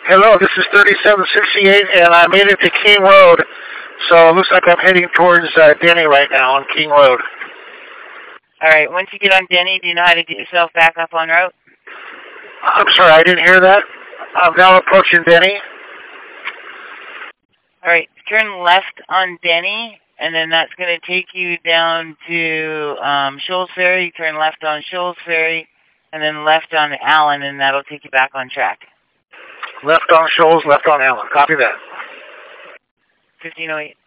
Hello, this is 3768, and I made it to King Road, so it looks like I'm heading towards Denny right now on King Road. All right, once you get on Denny, do you know how to get yourself back up on route? I'm sorry, I didn't hear that. I'm now approaching Denny. All right, turn left on Denny, and then that's going to take you down to Shoals Ferry. Turn left on Shoals Ferry, and then left on Allen, and that'll take you back on track. Left on Shoals, left on Allen. Copy that. 1508.